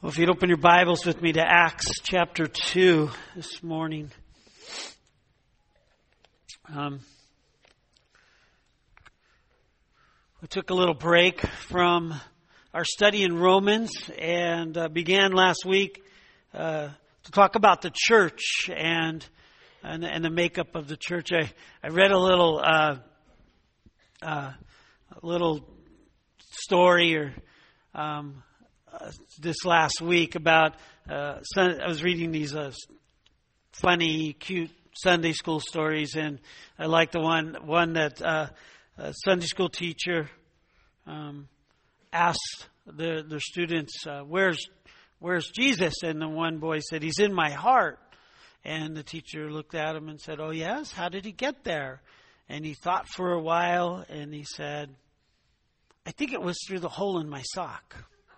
Well, if you'd open your Bibles with me to Acts chapter 2 this morning. We took a little break from our study in Romans and began last week to talk about the church and the makeup of the church. I read a little story or this last week about I was reading these funny, cute Sunday school stories, and I like the one that a Sunday school teacher asked their students, "Where's Jesus?" And the one boy said, "He's in my heart." And the teacher looked at him and said, "Oh yes, how did he get there?" And he thought for a while, and he said, "I think it was through the hole in my sock."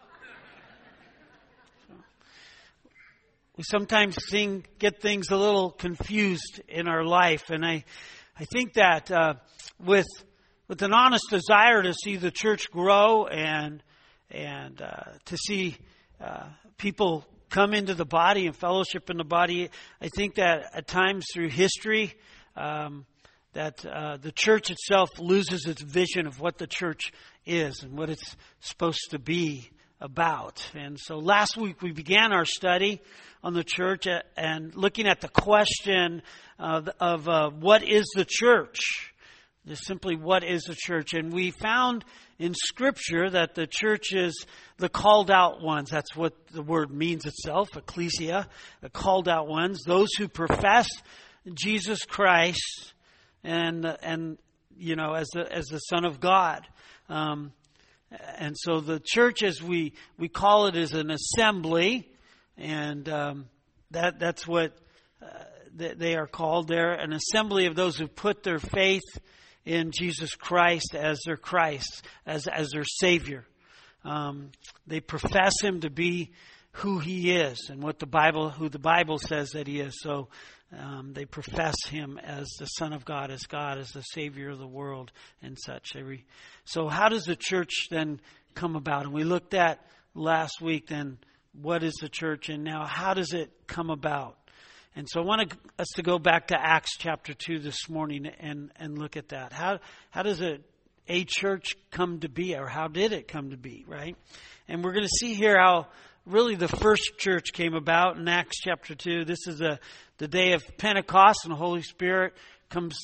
We sometimes get things a little confused in our life, and I think that with an honest desire to see the church grow and to see people come into the body and fellowship in the body, I think that at times through history that the church itself loses its vision of what the church is and what it's supposed to be about. And so last week we began our study on the church and looking at the question of what is the church? Just simply, what is the church? And we found in Scripture that the church is the called out ones. That's what the word means itself, ecclesia, the called out ones, those who profess Jesus Christ and you know, as the Son of God. And so the church, as we call it, is an assembly, and that's what they are called. They're an assembly of those who put their faith in Jesus Christ as their Christ, as their Savior. They profess Him to be who He is and who the Bible says that He is. So they profess Him as the Son of God, as the Savior of the world, and such. So how does the church then come about? And we looked at last week then, what is the church, and now how does it come about? And so I want us to go back to Acts chapter 2 this morning and look at that. How does a church come to be, or how did it come to be, right? And we're going to see here how really the first church came about in Acts chapter 2. This is the day of Pentecost, and the Holy Spirit comes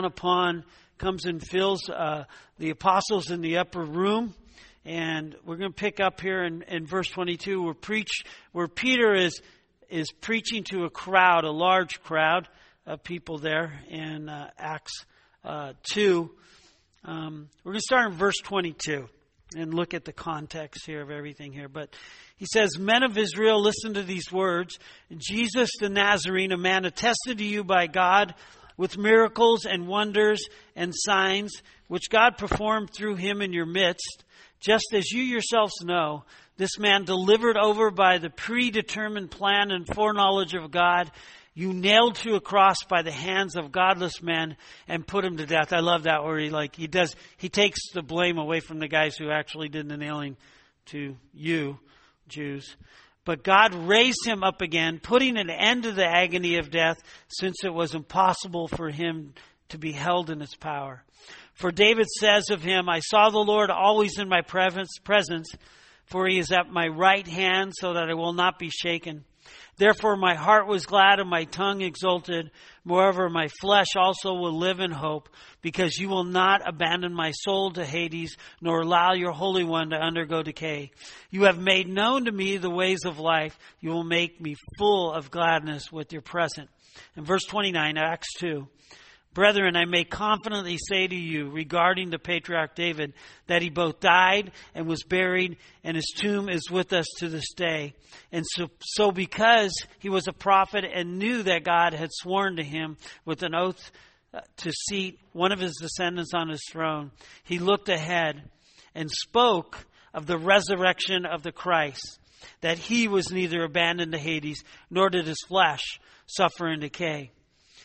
and fills the apostles in the upper room. And we're going to pick up here in verse 22 where Peter is preaching to a large crowd of people there in Acts 2. We're going to start in verse 22 and look at the context here of everything here. But he says, "Men of Israel, listen to these words. Jesus the Nazarene, a man attested to you by God with miracles and wonders and signs, which God performed through him in your midst. Just as you yourselves know, this man delivered over by the predetermined plan and foreknowledge of God, you nailed to a cross by the hands of godless men and put him to death." I love that where he takes the blame away from the guys who actually did the nailing to you, Jews. "But God raised him up again, putting an end to the agony of death, since it was impossible for him to be held in its power. For David says of him, I saw the Lord always in my presence, for he is at my right hand, so that I will not be shaken. Therefore my heart was glad and my tongue exulted. Moreover, my flesh also will live in hope, because you will not abandon my soul to Hades, nor allow your Holy One to undergo decay. You have made known to me the ways of life. You will make me full of gladness with your presence." In verse 29, Acts 2. "Brethren, I may confidently say to you regarding the patriarch David, that he both died and was buried, and his tomb is with us to this day. And so because he was a prophet and knew that God had sworn to him with an oath to seat one of his descendants on his throne, he looked ahead and spoke of the resurrection of the Christ, that he was neither abandoned to Hades, nor did his flesh suffer in decay.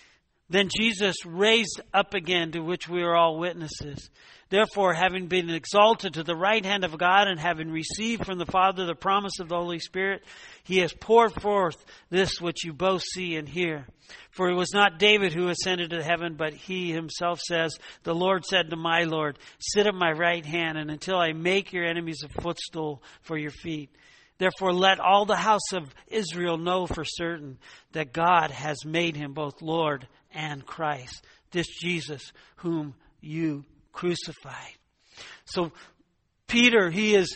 Then Jesus raised up again, to which we are all witnesses. Therefore, having been exalted to the right hand of God and having received from the Father the promise of the Holy Spirit, he has poured forth this which you both see and hear. For it was not David who ascended to heaven, but he himself says, the Lord said to my Lord, sit at my right hand, and until I make your enemies a footstool for your feet. Therefore, let all the house of Israel know for certain that God has made him both Lord and Christ, this Jesus whom you crucified. So Peter, he is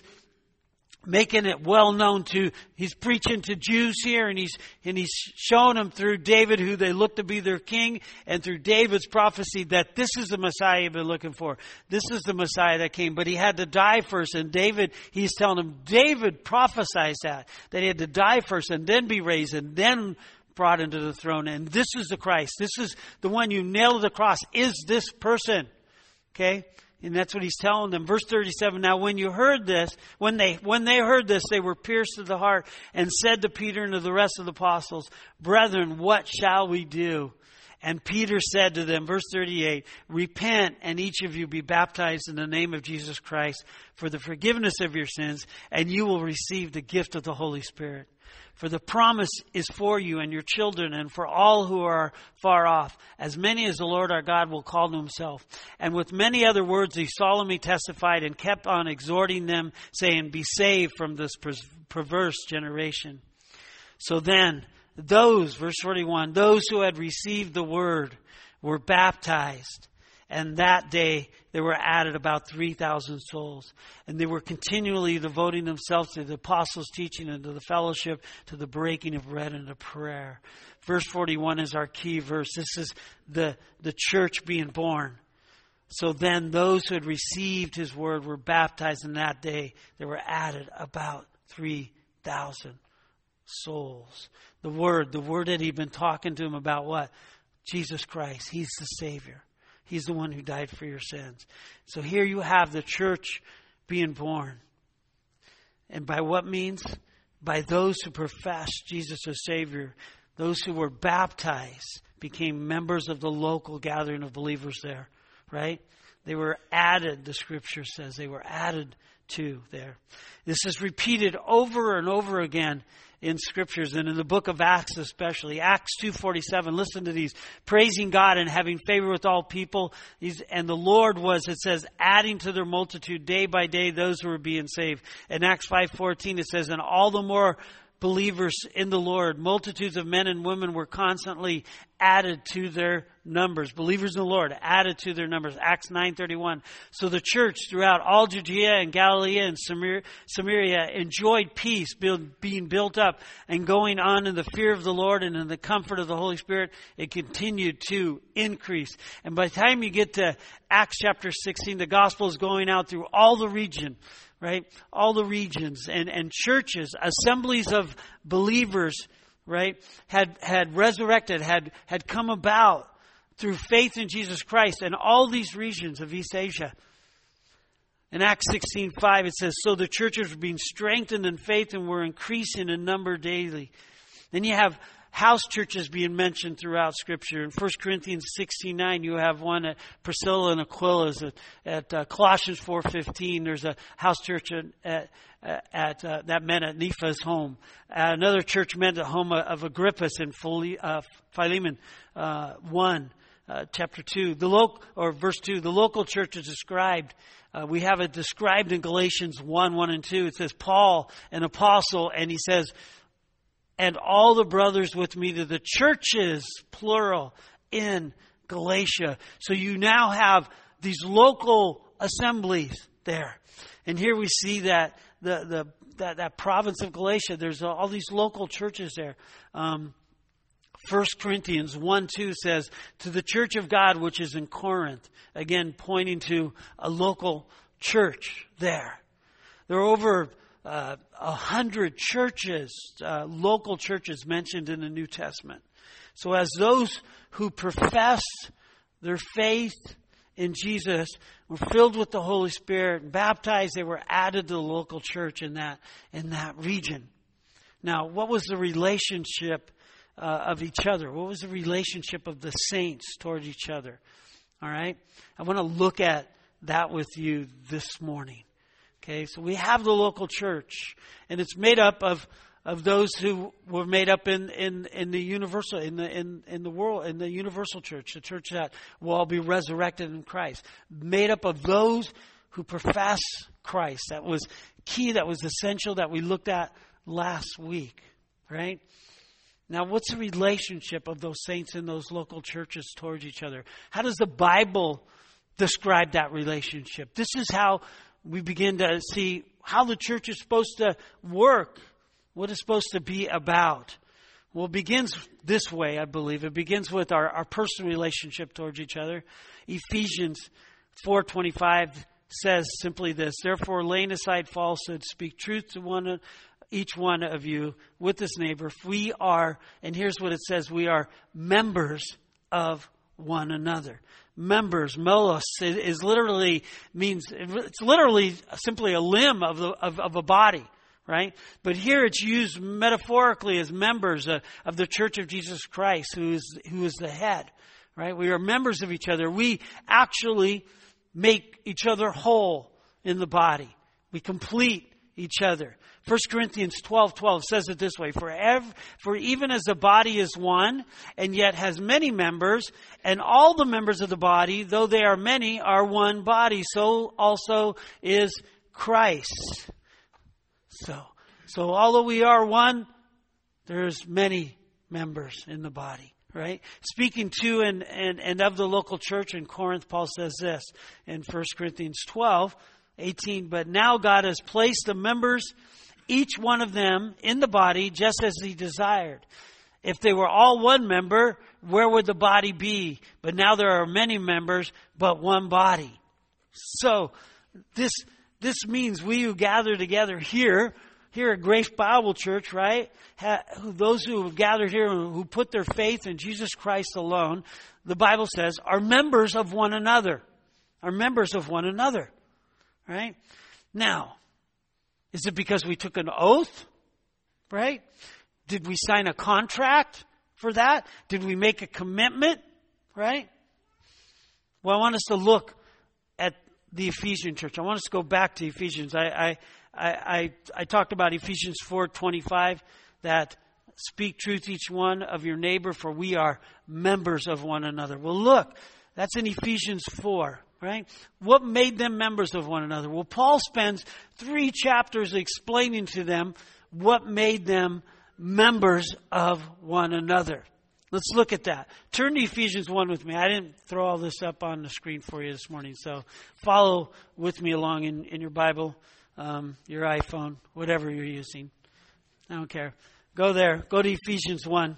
making it well known he's preaching to Jews here, and he's showing them through David, who they look to be their king, and through David's prophecy that this is the Messiah you've been looking for. This is the Messiah that came, but he had to die first. And David, he's telling them, David prophesies that he had to die first and then be raised and then brought into the throne. And this is the Christ. This is the one you nailed to the cross. Is this person? Okay? And that's what he's telling them. Verse 37, now when you heard this, when they heard this, they were pierced to the heart and said to Peter and to the rest of the apostles, brethren, what shall we do? And Peter said to them, verse 38, repent and each of you be baptized in the name of Jesus Christ for the forgiveness of your sins, and you will receive the gift of the Holy Spirit. For the promise is for you and your children and for all who are far off, as many as the Lord our God will call to himself. And with many other words he solemnly testified and kept on exhorting them, saying, be saved from this perverse generation. So then, verse 41, those who had received the word were baptized. And that day there were added about 3,000 souls. And they were continually devoting themselves to the apostles' teaching and to the fellowship, to the breaking of bread and to prayer. Verse 41 is our key verse. This is the church being born. So then those who had received his word were baptized, and that day there were added about 3,000 souls. The word that he'd been talking to him about what? Jesus Christ. He's the Savior. He's the one who died for your sins. So here you have the church being born. And by what means? By those who profess Jesus as Savior. Those who were baptized became members of the local gathering of believers there. Right? They were added, the scripture says. They were added to there. This is repeated over and over again in scriptures and in the book of Acts especially. Acts 2:47, listen to these. Praising God and having favor with all people. And the Lord was, it says, adding to their multitude day by day those who were being saved. In Acts 5:14 it says, and all the more believers in the Lord, multitudes of men and women were constantly added to their numbers. Believers in the Lord added to their numbers. Acts 9:31. So the church throughout all Judea and Galilee and Samaria enjoyed peace, being built up and going on in the fear of the Lord and in the comfort of the Holy Spirit. It continued to increase. And by the time you get to Acts chapter 16, the gospel is going out through all the region. Right? All the regions and churches, assemblies of believers, right, had resurrected, had come about through faith in Jesus Christ in all these regions of East Asia. In Acts 16:5 it says, so the churches were being strengthened in faith and were increasing in number daily. Then you have house churches being mentioned throughout Scripture. In 1 Corinthians 16:9, you have one at Priscilla and Aquila's. At Colossians 4:15, there's a house church that met at Nephi's home. Another church met at home of Agrippus in Philemon 1, chapter 2. Verse 2, the local church is described. We have it described in Galatians 1 and 2. It says, Paul, an apostle, and he says, and all the brothers with me to the churches, plural, in Galatia. So you now have these local assemblies there. And here we see that that province of Galatia, there's all these local churches there. 1 Corinthians 1:2 says, to the church of God which is in Corinth. Again, pointing to a local church there. There are over 100 churches, local churches mentioned in the New Testament. So as those who profess their faith in Jesus were filled with the Holy Spirit and baptized, they were added to the local church in that region. Now, what was the relationship of each other? What was the relationship of the saints towards each other? All right? I want to look at that with you this morning. Okay, so we have the local church, and it's made up of those who were made up in the universal in the world, in the universal church, the church that will all be resurrected in Christ. Made up of those who profess Christ. That was key, that was essential, that we looked at last week. Right? Now, what's the relationship of those saints in those local churches towards each other? How does the Bible describe that relationship? This is how we begin to see how the church is supposed to work, what it's supposed to be about. Well, it begins this way, I believe. It begins with our personal relationship towards each other. Ephesians 4:25 says simply this: "Therefore, laying aside falsehood, speak truth to each one of you with his neighbor. We are," and here's what it says, "we are members of one another." Members, melos, it's literally simply a limb of a body, right? But here it's used metaphorically as members of the Church of Jesus Christ, who is the head, right? We are members of each other. We actually make each other whole in the body. We complete each other. 1 Corinthians 12:12 says it this way: For even as the body is one, and yet has many members, and all the members of the body, though they are many, are one body, so also is Christ. So although we are one, there's many members in the body, right? Speaking to and of the local church in Corinth, Paul says this in 1 Corinthians 12:18, "But now God has placed the members, each one of them, in the body just as he desired. If they were all one member, where would the body be? But now there are many members, but one body." So this means we who gather together here at Grace Bible Church, right? Those who have gathered here, who put their faith in Jesus Christ alone, the Bible says, are members of one another. Are members of one another, right? Now, is it because we took an oath? Right? Did we sign a contract for that? Did we make a commitment? Right? Well, I want us to look at the Ephesian church. I want us to go back to Ephesians. I talked about Ephesians 4:25, that speak truth each one of your neighbor, for we are members of one another. Well, look, that's in Ephesians 4. Right? What made them members of one another? Well, Paul spends 3 chapters explaining to them what made them members of one another. Let's look at that. Turn to Ephesians 1 with me. I didn't throw all this up on the screen for you this morning, so follow with me along in your Bible, your iPhone, whatever you're using. I don't care. Go there. Go to Ephesians 1.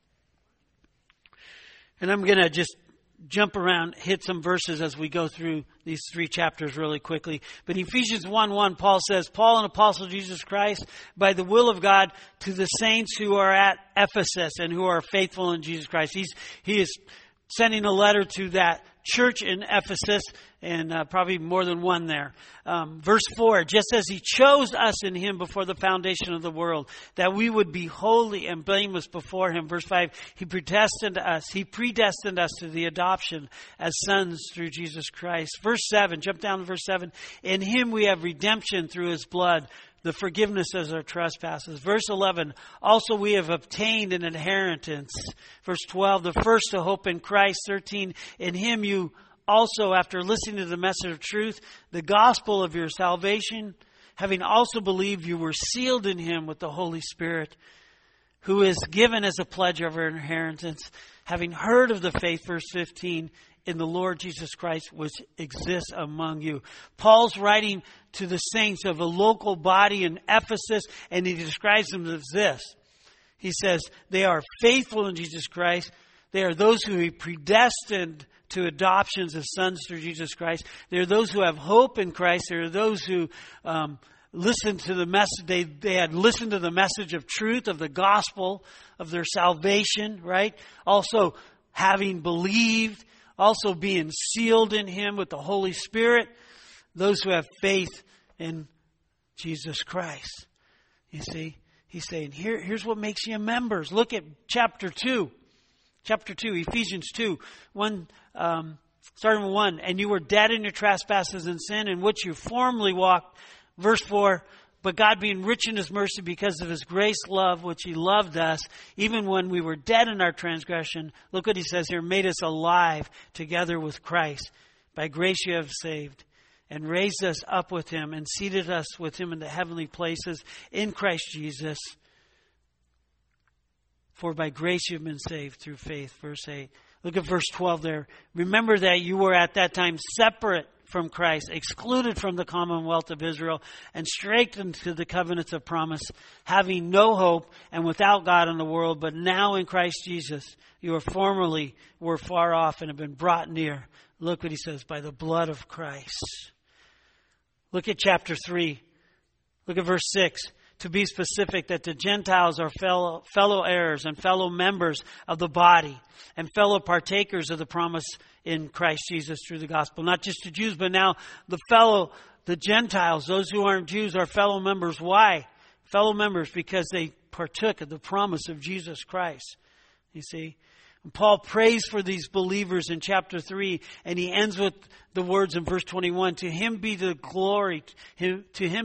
And I'm going to just jump around, hit some verses as we go through these 3 chapters really quickly. But Ephesians 1:1, Paul says, "Paul, an apostle of Jesus Christ, by the will of God, to the saints who are at Ephesus and who are faithful in Jesus Christ." He is sending a letter to that church in Ephesus, and probably more than one there. Verse 4, "Just as he chose us in him before the foundation of the world, that we would be holy and blameless before him." Verse 5, He predestined us to the adoption as sons through Jesus Christ. Verse 7, jump down to verse 7, "In him we have redemption through his blood, the forgiveness of our trespasses." Verse 11, "Also we have obtained an inheritance." Verse 12, "The first to hope in Christ." 13, "In him you also, after listening to the message of truth, the gospel of your salvation, having also believed, you were sealed in him with the Holy Spirit, who is given as a pledge of our inheritance, having heard of the faith," verse 15, "in the Lord Jesus Christ, which exists among you." Paul's writing to the saints of a local body in Ephesus, and he describes them as this. He says, they are faithful in Jesus Christ. They are those who he predestined to adoptions as sons through Jesus Christ. They are those who have hope in Christ. They are those who listened to the message. They had listened to the message of truth, of the gospel, of their salvation, right? Also having believed, also being sealed in him with the Holy Spirit. Those who have faith in Jesus Christ. You see, He's saying, here's what makes you members. Look at chapter 2. Chapter 2, Ephesians 2, 1, starting with 1. And you were dead in your trespasses and sin in which you formerly walked. Verse 4, but God being rich in His mercy because of His grace love, which He loved us, even when we were dead in our transgression. Look what He says here, made us alive together with Christ. By grace you have saved, and raised us up with Him, and seated us with Him in the heavenly places in Christ Jesus. For by grace you've been saved through faith. Verse 8. Look at verse 12 there. Remember that you were at that time separate from Christ, excluded from the commonwealth of Israel, and strengthened to the covenants of promise, having no hope and without God in the world. But now in Christ Jesus, you were far off and have been brought near. Look what he says, by the blood of Christ. Look at chapter 3. Look at verse 6. To be specific, that the Gentiles are fellow heirs and fellow members of the body and fellow partakers of the promise in Christ Jesus through the gospel. Not just the Jews, but now the Gentiles, those who aren't Jews, are fellow members. Why? Fellow members because they partook of the promise of Jesus Christ. You see? And Paul prays for these believers in chapter 3, and he ends with the words in verse 21, to him be the glory in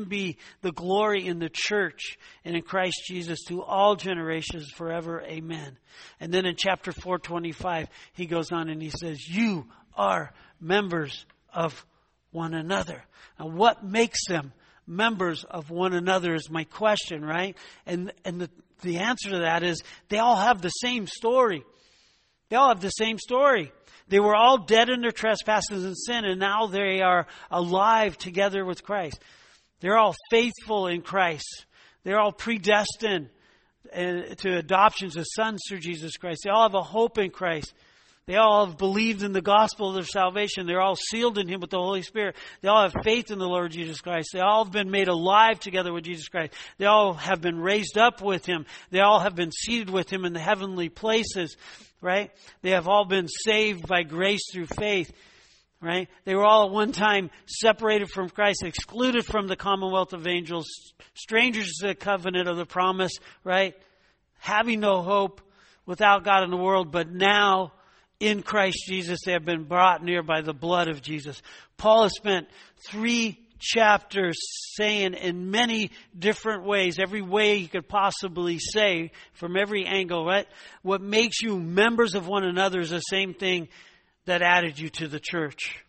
the church and in Christ Jesus to all generations forever. Amen. And then in chapter 4:25, he goes on and he says, you are members of one another. Now what makes them members of one another is my question, right? And the answer to that is they all have the same story. They all have the same story. They were all dead in their trespasses and sin, and now they are alive together with Christ. They're all faithful in Christ. They're all predestined to adoptions as sons through Jesus Christ. They all have a hope in Christ. They all have believed in the gospel of their salvation. They're all sealed in Him with the Holy Spirit. They all have faith in the Lord Jesus Christ. They all have been made alive together with Jesus Christ. They all have been raised up with Him. They all have been seated with Him in the heavenly places, right? They have all been saved by grace through faith, right? They were all at one time separated from Christ, excluded from the commonwealth of angels, strangers to the covenant of the promise, right? Having no hope, without God in the world, but now in Christ Jesus, they have been brought near by the blood of Jesus. Paul has spent 3 chapters saying in many different ways, every way he could possibly say, from every angle, right? What makes you members of one another is the same thing that added you to the church.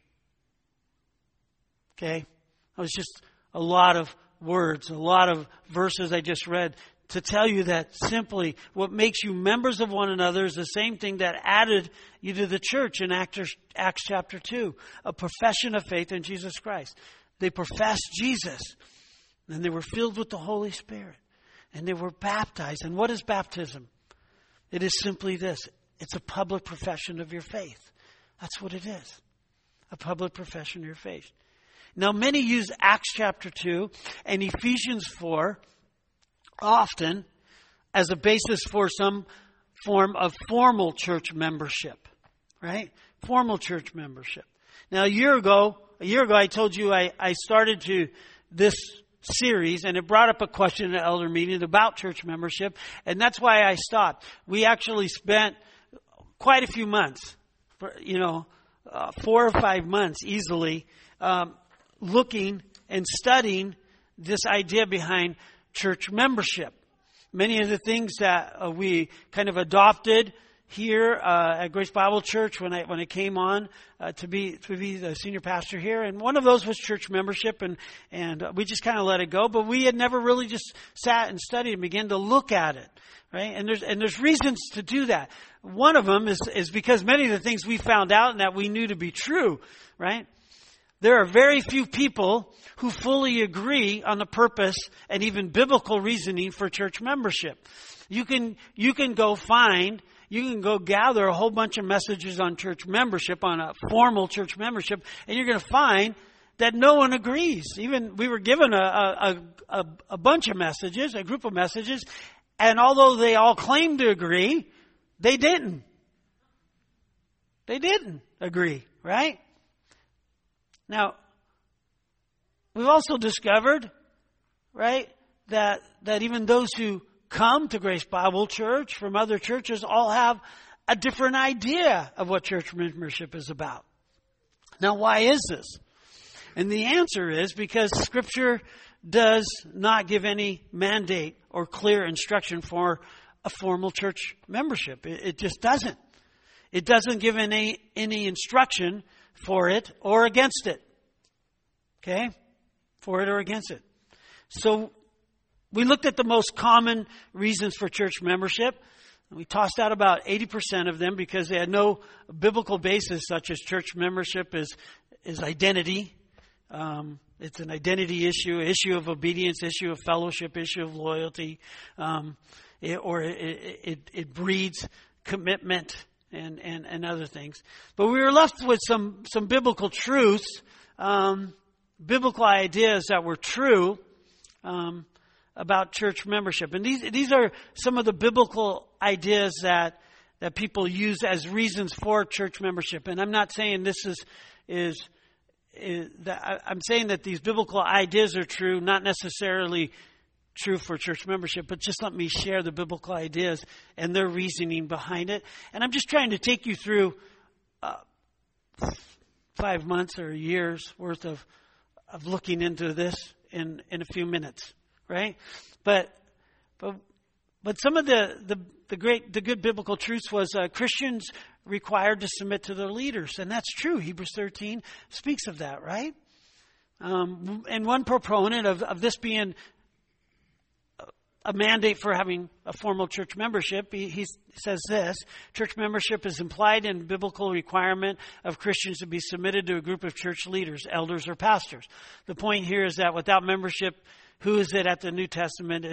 Okay? That was just a lot of words, a lot of verses I just read to tell you that simply what makes you members of one another is the same thing that added you to the church in Acts chapter 2. A profession of faith in Jesus Christ. They professed Jesus. And they were filled with the Holy Spirit. And they were baptized. And what is baptism? It is simply this. It's a public profession of your faith. That's what it is. A public profession of your faith. Now many use Acts chapter 2 and Ephesians 4 often as a basis for some form of formal church membership, right? Formal church membership. Now a year ago I told you I started this series, and it brought up a question in the elder meeting about church membership, and that's why I stopped. We actually spent quite a few months, 4 or 5 months easily, looking and studying this idea behind church membership. Many of the things that we kind of adopted here at Grace Bible Church when I came on to be the senior pastor here, and one of those was church membership, and we just kind of let it go. But we had never really just sat and studied and began to look at it, right? And there's reasons to do that. One of them is because many of the things we found out and that we knew to be true, right? There are very few people who fully agree on the purpose and even biblical reasoning for church membership. You can go gather a whole bunch of messages on church membership, on a formal church membership, and you're going to find that no one agrees. Even we were given a bunch of messages, a group of messages, and although they all claimed to agree, they didn't. They didn't agree, right? Now, we've also discovered, right, that even those who come to Grace Bible Church from other churches all have a different idea of what church membership is about. Now, why is this? And the answer is because Scripture does not give any mandate or clear instruction for a formal church membership. It just doesn't. It doesn't give any instruction for it or against it. Okay? For it or against it. So we looked at the most common reasons for church membership. We tossed out about 80% of them because they had no biblical basis, such as church membership is identity. It's an identity issue, issue of obedience, issue of fellowship, issue of loyalty. It breeds commitment and other things. But we were left with some biblical truths, biblical ideas that were true about church membership. And these are some of the biblical ideas that people use as reasons for church membership. And I'm not saying this is that I'm saying that these biblical ideas are true, not necessarily true for church membership, but just let me share the biblical ideas and their reasoning behind it. And I'm just trying to take you through 5 months or years worth of looking into this in a few minutes, right? But some of the good biblical truths was Christians required to submit to their leaders, and that's true. Hebrews 13 speaks of that, right? And one proponent of this being a mandate for having a formal church membership, he says this: church membership is implied in biblical requirement of Christians to be submitted to a group of church leaders, elders, or pastors. The point here is that without membership, who is it that the New Testament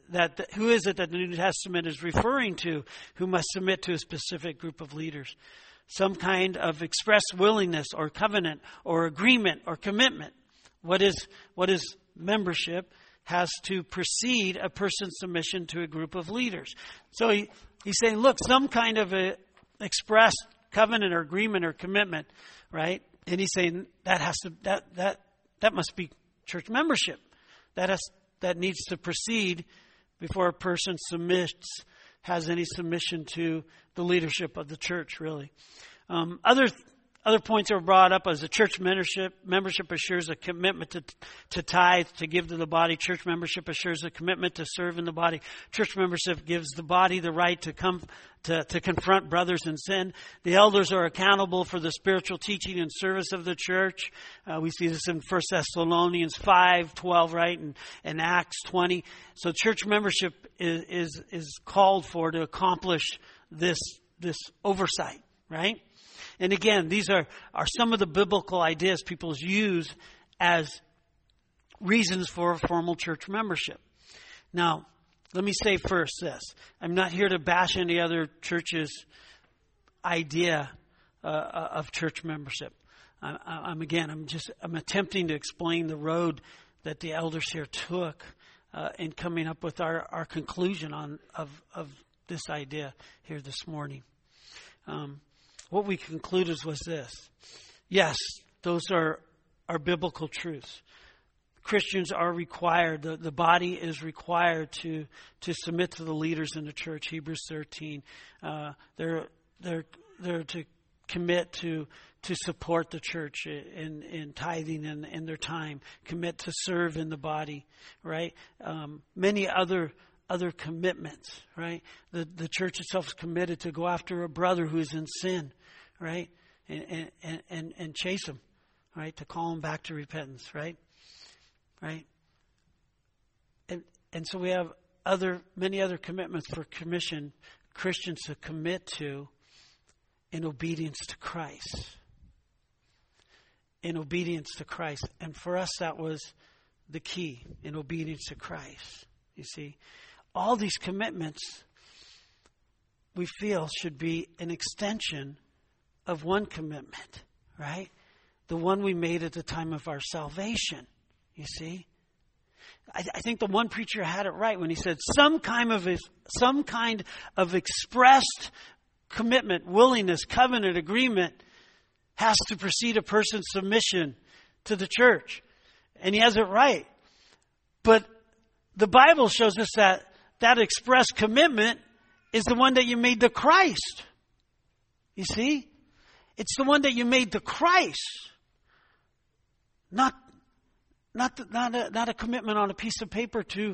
is referring to who must submit to a specific group of leaders? Some kind of express willingness or covenant or agreement or commitment. What is membership? Has to precede a person's submission to a group of leaders. So he's saying, look, some kind of a express covenant or agreement or commitment, right? And he's saying that must be church membership. That needs to precede before a person has any submission to the leadership of the church, really. Other points that were brought up as a church membership assures a commitment to tithe, to give to the body. Church membership assures a commitment to serve in the body. Church membership gives the body the right to come to confront brothers in sin. The elders are accountable for the spiritual teaching and service of the church. We see this in 1 Thessalonians 5:12, right, and Acts 20. So church membership is called for to accomplish this oversight, right? And again, these are some of the biblical ideas people use as reasons for a formal church membership. Now, let me say first this. I'm not here to bash any other church's idea of church membership. I'm attempting to explain the road that the elders here took in coming up with our conclusion of this idea here this morning. What we concluded was this. Yes, those are biblical truths. Christians are required, the body is required to submit to the leaders in the church, Hebrews 13. They're to commit to support the church in tithing and in their time, commit to serve in the body, right? Many other commitments, right? The church itself is committed to go after a brother who is in sin, right? And chase him, right? To call him back to repentance, right? Right? And so we have many other commitments for Christians to commit to in obedience to Christ. In obedience to Christ. And for us, that was the key, in obedience to Christ. You see, all these commitments we feel should be an extension of one commitment, right? The one we made at the time of our salvation, you see. I think the one preacher had it right when he said some kind of expressed commitment, willingness, covenant, agreement has to precede a person's submission to the church. And he has it right. But the Bible shows us that that express commitment is the one that you made to Christ. You see? It's the one that you made to Christ. Not a commitment on a piece of paper to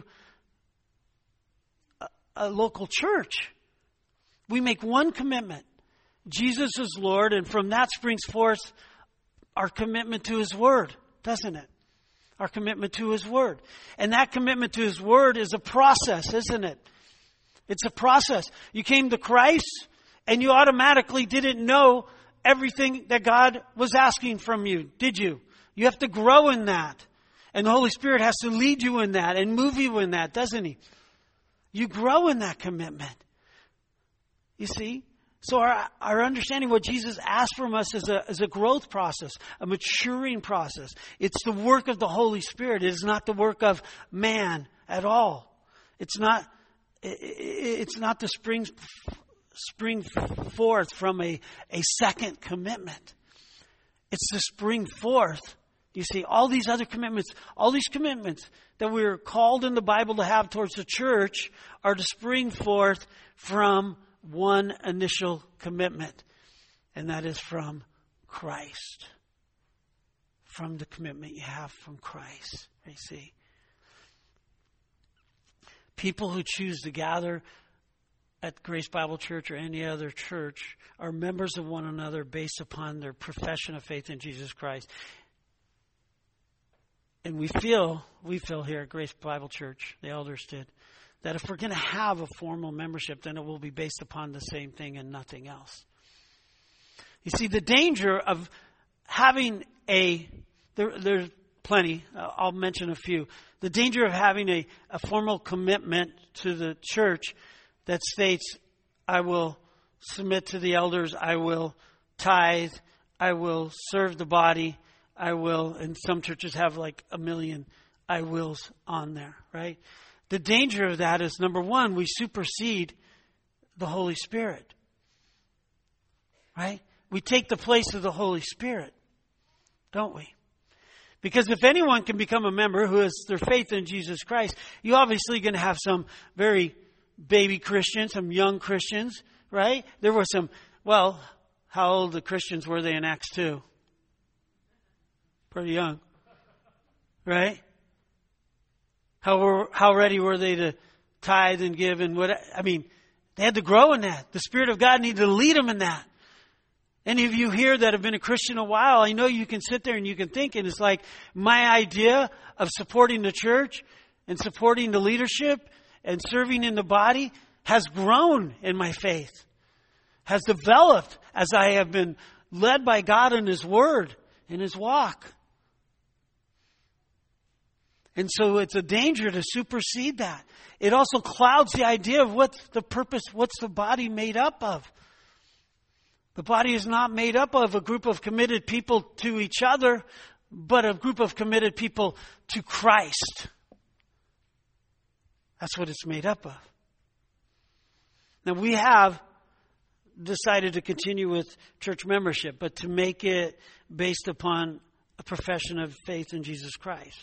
a local church. We make one commitment. Jesus is Lord, and from that springs forth our commitment to His Word, doesn't it? Our commitment to His Word. And that commitment to His Word is a process, isn't it? It's a process. You came to Christ, and you automatically didn't know everything that God was asking from you, did you? You have to grow in that. And the Holy Spirit has to lead you in that and move you in that, doesn't He? You grow in that commitment. You see? So our understanding of what Jesus asked from us is a growth process, a maturing process. It's the work of the Holy Spirit. It is not the work of man at all. It's not the spring forth from a second commitment. It's to spring forth. You see, all these commitments that we're called in the Bible to have towards the church are to spring forth from one initial commitment. And that is from Christ. From the commitment you have from Christ. You see. People who choose to gather at Grace Bible Church or any other church are members of one another based upon their profession of faith in Jesus Christ. And we feel here at Grace Bible Church, the elders did, that if we're going to have a formal membership, then it will be based upon the same thing and nothing else. You see, the danger of having there's plenty, I'll mention a few. The danger of having a formal commitment to the church that states, I will submit to the elders, I will tithe, I will serve the body, I will, and some churches have like 1 million I wills on there, right? The danger of that is, number one, we supersede the Holy Spirit, right? We take the place of the Holy Spirit, don't we? Because if anyone can become a member who has their faith in Jesus Christ, you're obviously going to have some very baby Christians, some young Christians, right? There were some, how old the Christians were they in Acts 2? Pretty young, right? How ready were they to tithe and give and what? I mean, they had to grow in that. The Spirit of God needed to lead them in that. Any of you here that have been a Christian a while, I know you can sit there and you can think, and it's like my idea of supporting the church and supporting the leadership and serving in the body has grown in my faith, has developed as I have been led by God in His Word, in His walk. And so it's a danger to supersede that. It also clouds the idea of what's the purpose, what's the body made up of. The body is not made up of a group of committed people to each other, but a group of committed people to Christ. That's what it's made up of. Now we have decided to continue with church membership, but to make it based upon a profession of faith in Jesus Christ.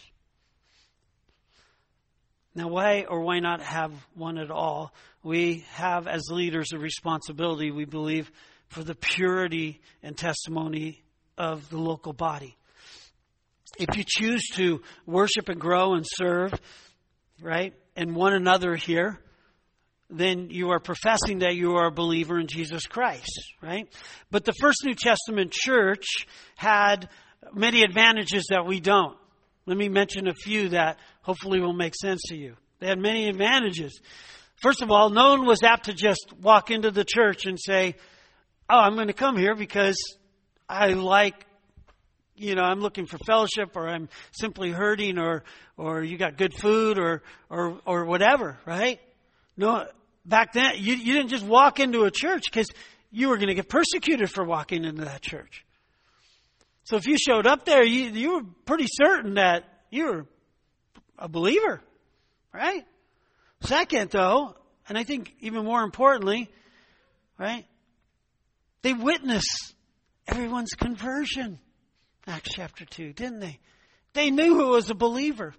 Now, why or why not have one at all? We have, as leaders, a responsibility, we believe, for the purity and testimony of the local body. If you choose to worship and grow and serve, right, and one another here, then you are professing that you are a believer in Jesus Christ, right? But the first New Testament church had many advantages that we don't. Let me mention a few that hopefully will make sense to you. They had many advantages. First of all, no one was apt to just walk into the church and say, I'm going to come here because I like, I'm looking for fellowship, or I'm simply hurting, or you got good food, or whatever, right? No, back then, you didn't just walk into a church because you were going to get persecuted for walking into that church. So if you showed up there, you were pretty certain that you were a believer, right? Second, though, and I think even more importantly, right, they witnessed everyone's conversion. Acts chapter 2, didn't they? They knew who was a believer.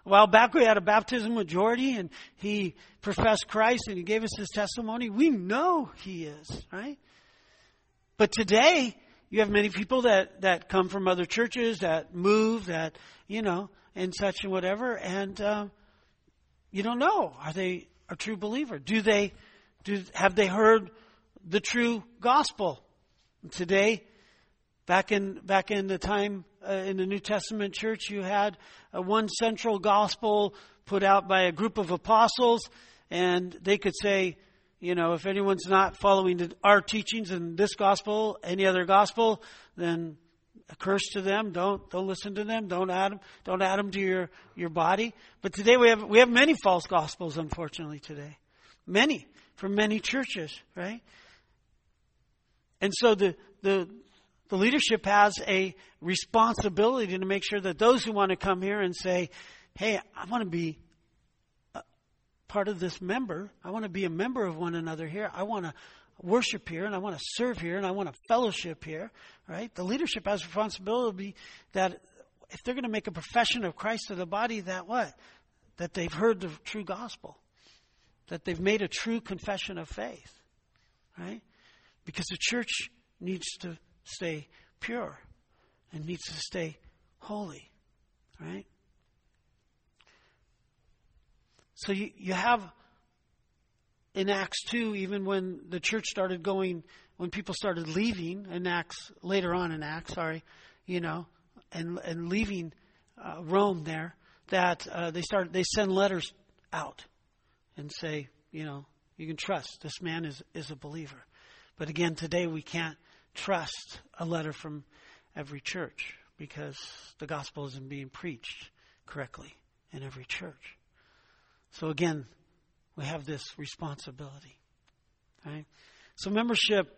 A while back we had a baptism with Jordy, and he professed Christ and he gave us his testimony. We know he is, right? But today, you have many people that come from other churches, that move, that, and such and whatever, and you don't know. Are they a true believer? Have they heard the true gospel? Today, back in the time in the New Testament church, you had one central gospel put out by a group of apostles, and they could say, if anyone's not following our teachings in this gospel, any other gospel, then a curse to them. Don't listen to them. Don't add them to your body. But today we have many false gospels, unfortunately. Today, many from many churches, right? And so the leadership has a responsibility to make sure that those who want to come here and say, hey, I want to be part of this member. I want to be a member of one another here. I want to worship here, and I want to serve here, and I want to fellowship here, right? The leadership has a responsibility that if they're going to make a profession of Christ to the body, that what? That they've heard the true gospel. That they've made a true confession of faith, right? Because the church needs to stay pure and needs to stay holy, right? So you have in Acts 2, even when the church started going, when people started leaving in Acts, later on in Acts, and leaving Rome there, that they send letters out and say, you can trust this man is a believer. But again, today we can't trust a letter from every church because the gospel isn't being preached correctly in every church. So again, we have this responsibility, right? So membership,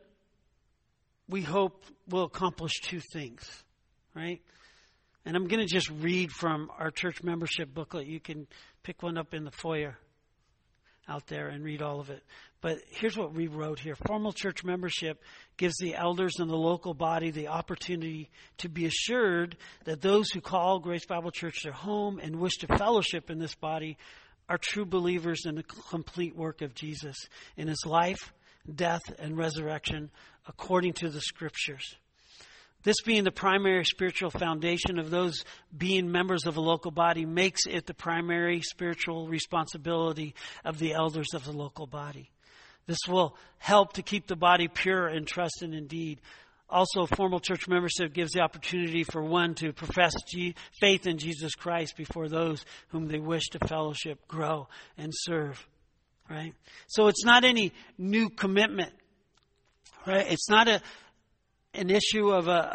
we hope, will accomplish two things, right? And I'm going to just read from our church membership booklet. You can pick one up in the foyer out there and read all of it. But here's what we wrote here. Formal church membership gives the elders in the local body the opportunity to be assured that those who call Grace Bible Church their home and wish to fellowship in this body are true believers in the complete work of Jesus in his life, death, and resurrection according to the Scriptures. This being the primary spiritual foundation of those being members of a local body makes it the primary spiritual responsibility of the elders of the local body. This will help to keep the body pure in trust and in deed. Also, formal church membership gives the opportunity for one to profess faith in Jesus Christ before those whom they wish to fellowship, grow, and serve. Right? So it's not any new commitment. Right? It's not an issue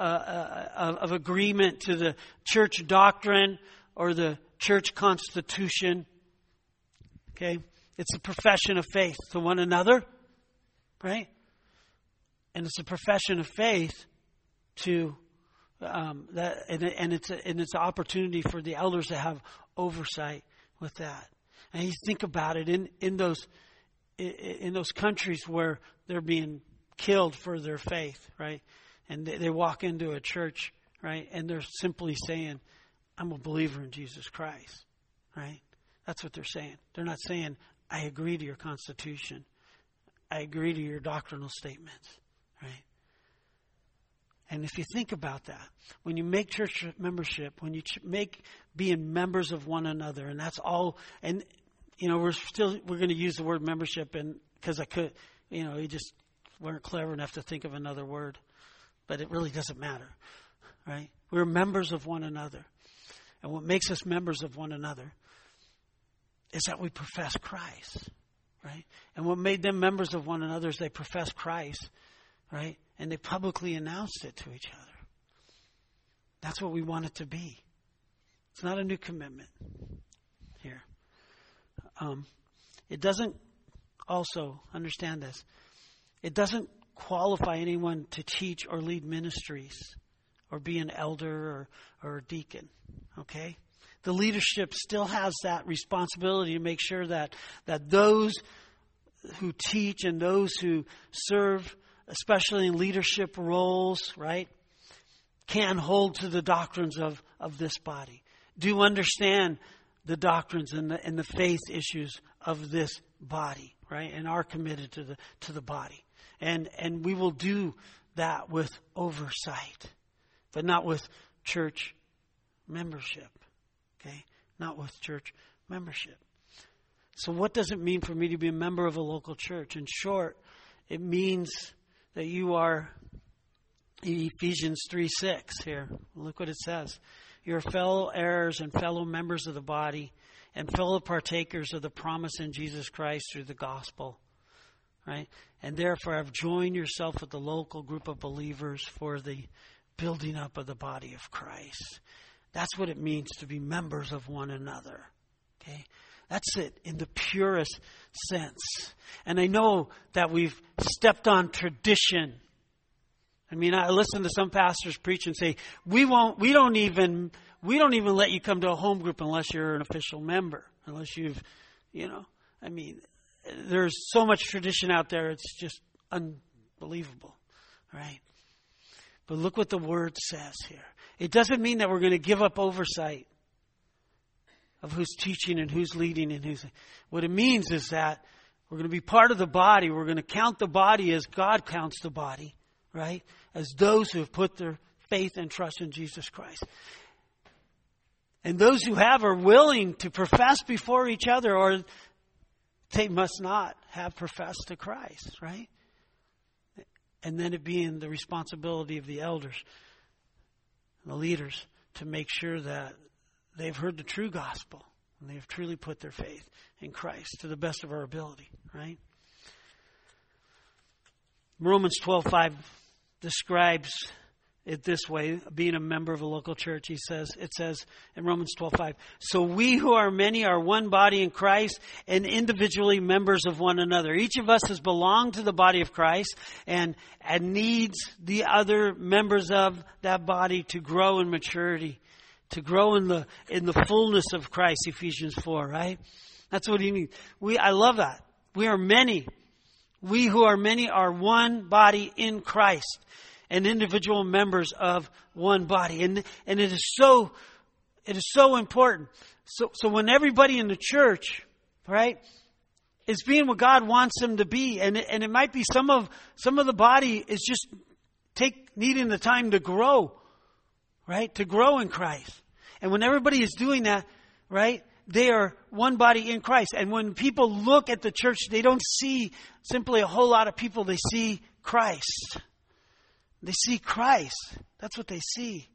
of agreement to the church doctrine or the church constitution. Okay? It's a profession of faith to one another. Right? And it's a profession of faith to that, and it's an opportunity for the elders to have oversight with that. And you think about it in those countries where they're being killed for their faith, right? And they walk into a church, right? And they're simply saying, "I'm a believer in Jesus Christ," right? That's what they're saying. They're not saying, "I agree to your constitution. I agree to your doctrinal statements." Right? And if you think about that, when you make church membership, when you make being members of one another, and that's all, and we're going to use the word membership, and because I could, you just weren't clever enough to think of another word, but it really doesn't matter, right? We're members of one another, and what makes us members of one another is that we profess Christ, right? And what made them members of one another is they profess Christ. Right? And they publicly announced it to each other. That's what we want it to be. It's not a new commitment here. It doesn't also, understand this, it doesn't qualify anyone to teach or lead ministries or be an elder or a deacon. Okay? The leadership still has that responsibility to make sure that those who teach and those who serve, especially in leadership roles, right, can hold to the doctrines of this body. Do understand the doctrines and the faith issues of this body, right? And are committed to the body. And we will do that with oversight, but not with church membership. Okay? Not with church membership. So what does it mean for me to be a member of a local church? In short, it means that you are, Ephesians 3:6 here. Look what it says. You're fellow heirs and fellow members of the body and fellow partakers of the promise in Jesus Christ through the gospel. Right? And therefore have joined yourself with the local group of believers for the building up of the body of Christ. That's what it means to be members of one another. Okay? That's it in the purest sense. And I know that we've stepped on tradition. I mean, I listen to some pastors preach and say, we don't even let you come to a home group unless you're an official member, unless you've, I mean, there's so much tradition out there, it's just unbelievable, right? But look what the Word says here. It doesn't mean that we're going to give up oversight of who's teaching and who's leading and who's... What it means is that we're going to be part of the body. We're going to count the body as God counts the body, right? As those who have put their faith and trust in Jesus Christ. And those who are willing to profess before each other, or they must not have professed to Christ, right? And then it being the responsibility of the elders, the leaders, to make sure that they've heard the true gospel and they have truly put their faith in Christ to the best of our ability, right? Romans 12:5 describes it this way, being a member of a local church. It says in Romans 12:5, so we who are many are one body in Christ and individually members of one another. Each of us has belonged to the body of Christ and needs the other members of that body to grow in maturity, to grow in the fullness of Christ, Ephesians 4, right? That's what he needs. I love that. We are many. We who are many are one body in Christ and individual members of one body. And it is so important. So when everybody in the church, right, is being what God wants them to be, and it might be some of the body is just needing the time to grow, right? To grow in Christ. And when everybody is doing that, right, they are one body in Christ. And when people look at the church, they don't see simply a whole lot of people. They see Christ. They see Christ. That's what they see.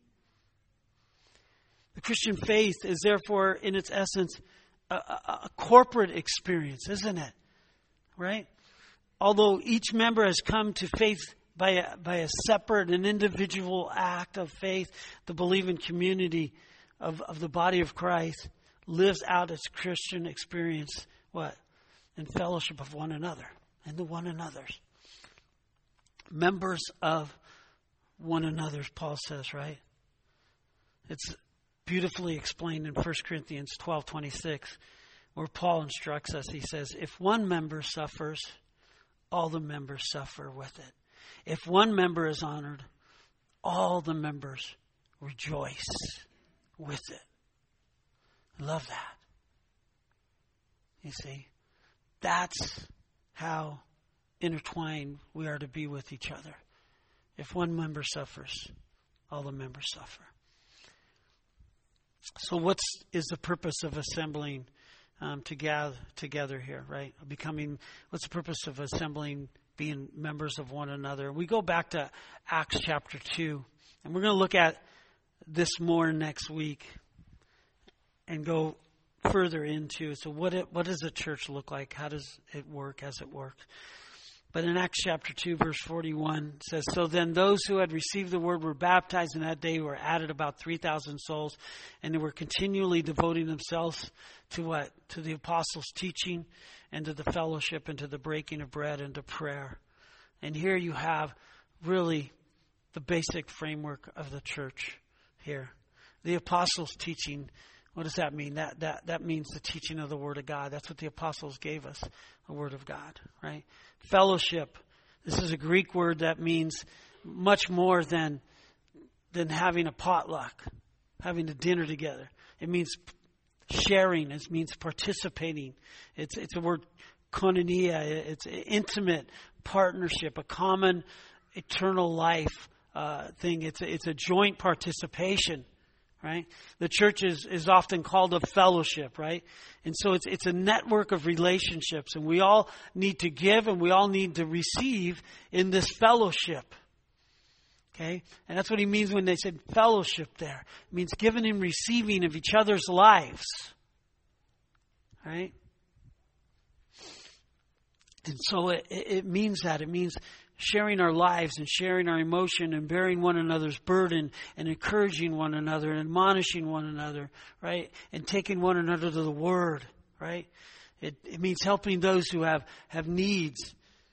The Christian faith is therefore, in its essence, a corporate experience, isn't it? Right? Although each member has come to faith by a separate and individual act of faith, the believing community of the body of Christ lives out its Christian experience, what? In fellowship of one another and the one another's. Members of one another, Paul says, right? It's beautifully explained in 1 Corinthians 12:26, where Paul instructs us. He says, if one member suffers, all the members suffer with it. If one member is honored, all the members rejoice with it. I love that. You see, that's how intertwined we are to be with each other. If one member suffers, all the members suffer. So what is the purpose of assembling together here, right? What's the purpose of assembling, being members of one another? We go back to Acts chapter 2, and we're going to look at this more next week and go further into. So what does a church look like? How does it work as it works? But in Acts chapter 2, verse 41, it says, so then those who had received the word were baptized, and that day were added about 3,000 souls, and they were continually devoting themselves to what? To the apostles' teaching, and to the fellowship, and to the breaking of bread, and to prayer. And here you have really the basic framework of the church here. The apostles' teaching. What does that mean? That means the teaching of the Word of God. That's what the apostles gave us, the Word of God, right? Fellowship. This is a Greek word that means much more than having a potluck, having a dinner together. It means sharing. It means participating. It's a word koinonia. It's intimate partnership, a common eternal life thing. It's a joint participation, right? The church is often called a fellowship, right? And so it's a network of relationships, and we all need to give and we all need to receive in this fellowship. Okay? And that's what he means when they said fellowship there. It means giving and receiving of each other's lives. Right? And so it means that. It means sharing our lives and sharing our emotion and bearing one another's burden and encouraging one another and admonishing one another, right? And taking one another to the Word, right? It means helping those who have needs,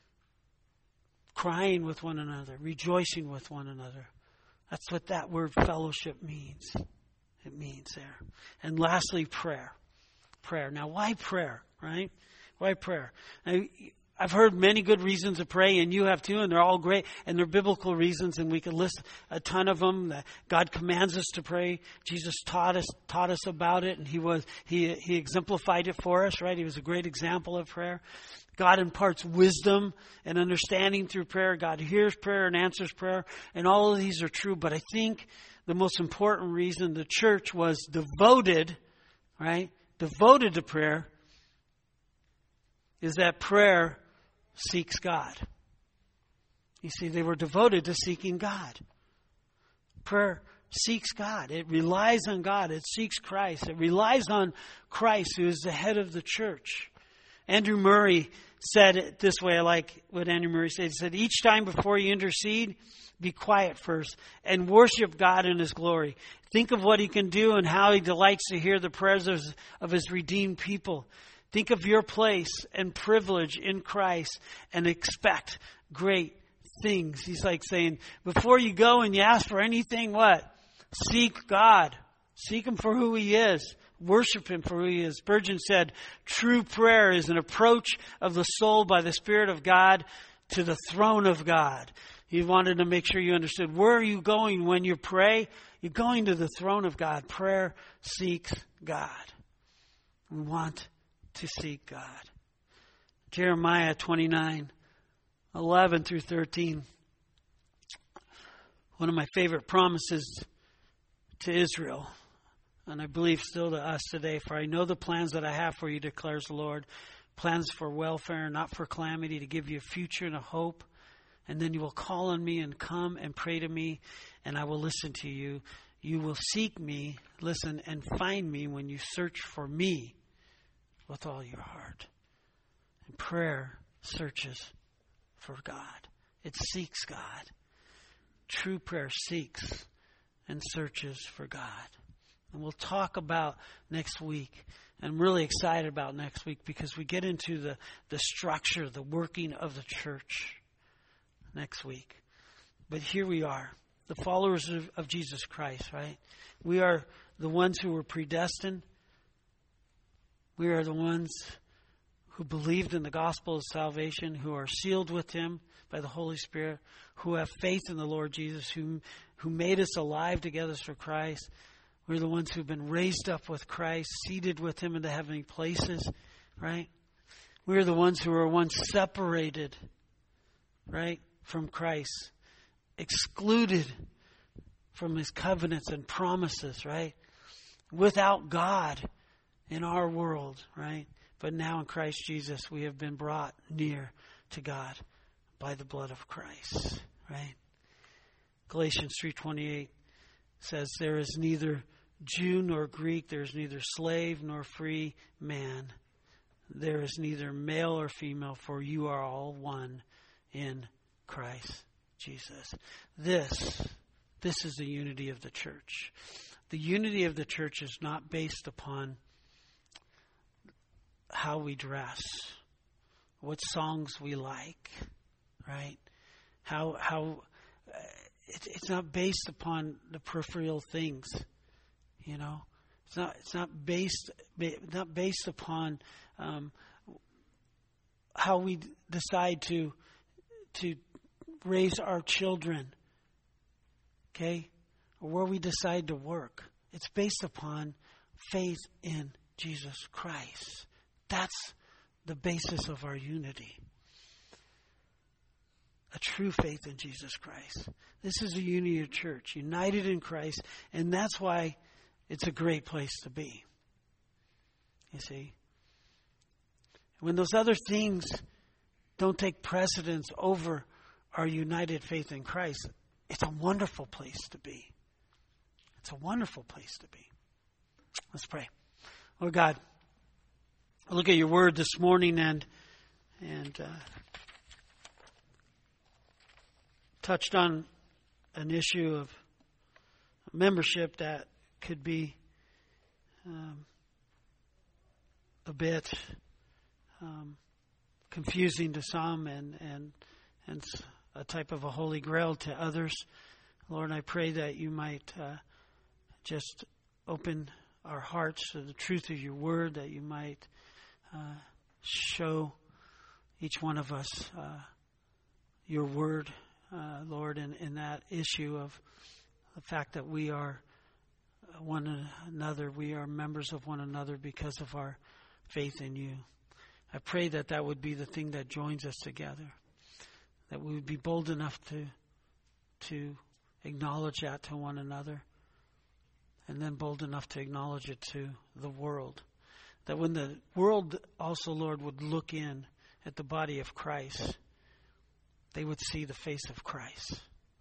crying with one another, rejoicing with one another. That's what that word fellowship means. It means there. And lastly, prayer. Prayer. Now, why prayer, right? Why prayer? Now, I've heard many good reasons to pray, and you have too, and they're all great, and they're biblical reasons, and we could list a ton of them. That God commands us to pray. Jesus taught us about it, and he exemplified it for us, right? He was a great example of prayer. God imparts wisdom and understanding through prayer. God hears prayer and answers prayer, and all of these are true. But I think the most important reason the church was devoted, right? Devoted to prayer is that prayer seeks God. You see, they were devoted to seeking God. Prayer seeks God. It relies on God. It seeks Christ. It relies on Christ, who is the head of the church. Andrew Murray said it this way. I like what Andrew Murray said. He said, each time before you intercede, be quiet first and worship God in His glory. Think of what He can do and how He delights to hear the prayers of His redeemed people. Think of your place and privilege in Christ and expect great things. He's like saying, before you go and you ask for anything, what? Seek God. Seek Him for who He is. Worship Him for who He is. Spurgeon said, true prayer is an approach of the soul by the Spirit of God to the throne of God. He wanted to make sure you understood, where are you going when you pray? You're going to the throne of God. Prayer seeks God. We want to seek God. Jeremiah 29:11 through 13. One of my favorite promises to Israel, and I believe still to us today. For I know the plans that I have for you, declares the Lord. Plans for welfare, not for calamity, to give you a future and a hope. And then you will call on me and come and pray to me, and I will listen to you. You will seek me, listen, and find me when you search for me with all your heart. And prayer searches for God. It seeks God. True prayer seeks and searches for God. And we'll talk about next week. I'm really excited about next week because we get into the structure, the working of the church next week. But here we are, the followers of Jesus Christ, right? We are the ones who were predestined. We are the ones who believed in the gospel of salvation, who are sealed with Him by the Holy Spirit, who have faith in the Lord Jesus, who made us alive together for Christ. We're the ones who've been raised up with Christ, seated with Him in the heavenly places, right? We're the ones who were once separated, right, from Christ, excluded from His covenants and promises, right? Without God in our world, right? But now in Christ Jesus, we have been brought near to God by the blood of Christ, right? Galatians 3:28 says, there is neither Jew nor Greek, there is neither slave nor free man. There is neither male or female, for you are all one in Christ Jesus. This is the unity of the church. The unity of the church is not based upon how we dress, what songs we like, right? It's not based upon the peripheral things, you know. It's not based upon how we decide to raise our children, okay, or where we decide to work. It's based upon faith in Jesus Christ. That's the basis of our unity. A true faith in Jesus Christ. This is a unity of church, united in Christ, and that's why it's a great place to be. You see? When those other things don't take precedence over our united faith in Christ, it's a wonderful place to be. It's a wonderful place to be. Let's pray. Lord God, I look at your word this morning and touched on an issue of membership that could be a bit confusing to some and a type of a holy grail to others. Lord, I pray that you might just open our hearts to the truth of your word, that you might show each one of us your word, Lord, in that issue of the fact that we are one another, we are members of one another because of our faith in you. I pray that that would be the thing that joins us together, that we would be bold enough to acknowledge that to one another, and then bold enough to acknowledge it to the world. That when the world also, Lord, would look in at the body of Christ, they would see the face of Christ.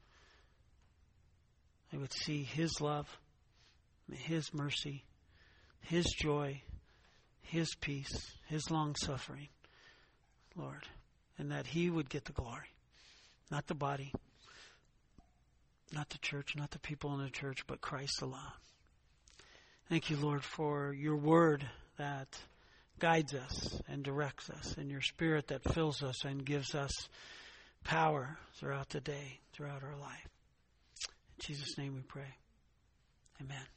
They would see his love, his mercy, his joy, his peace, his long suffering, Lord, and that he would get the glory, not the body, not the church, not the people in the church, but Christ alone. Thank you, Lord, for your word that guides us and directs us, and your spirit that fills us and gives us power throughout the day, throughout our life. In Jesus' name we pray. Amen.